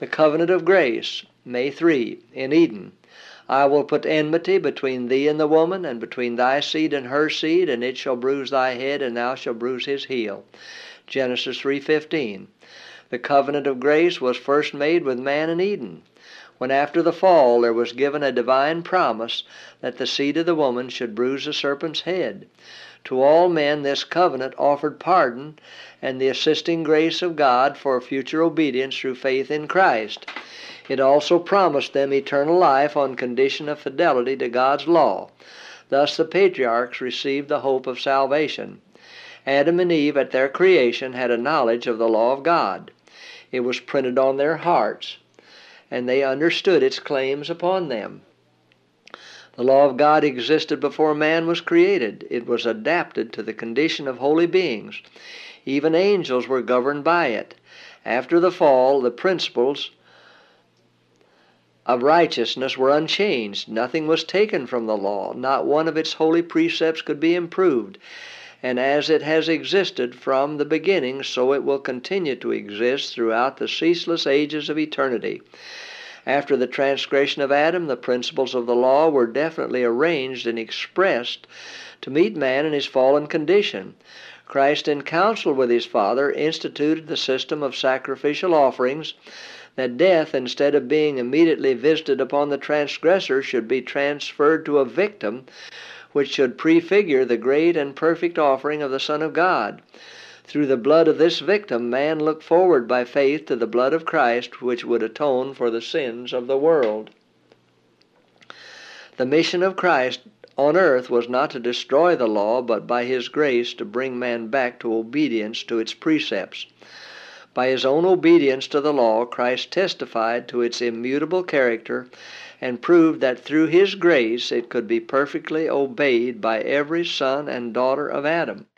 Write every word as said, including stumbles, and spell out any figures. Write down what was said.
The covenant of grace, May third, in Eden. I will put enmity between thee and the woman, and between thy seed and her seed, and it shall bruise thy head, and thou shalt bruise his heel. Genesis three fifteen. The covenant of grace was first made with man in Eden, when after the fall there was given a divine promise that the seed of the woman should bruise the serpent's head. To all men this covenant offered pardon and the assisting grace of God for future obedience through faith in Christ. It also promised them eternal life on condition of fidelity to God's law. Thus the patriarchs received the hope of salvation. Adam and Eve at their creation had a knowledge of the law of God. It was printed on their hearts, and they understood its claims upon them. The law of God existed before man was created. It was adapted to the condition of holy beings. Even angels were governed by it. After the fall, the principles of righteousness were unchanged. Nothing was taken from the law. Not one of its holy precepts could be improved. And as it has existed from the beginning, so it will continue to exist throughout the ceaseless ages of eternity. After the transgression of Adam, the principles of the law were definitely arranged and expressed to meet man in his fallen condition. Christ, in counsel with his Father, instituted the system of sacrificial offerings, that death, instead of being immediately visited upon the transgressor, should be transferred to a victim, which should prefigure the great and perfect offering of the Son of God. Through the blood of this victim, man looked forward by faith to the blood of Christ, which would atone for the sins of the world. The mission of Christ on earth was not to destroy the law, but by his grace to bring man back to obedience to its precepts. By his own obedience to the law, Christ testified to its immutable character and proved that through his grace it could be perfectly obeyed by every son and daughter of Adam.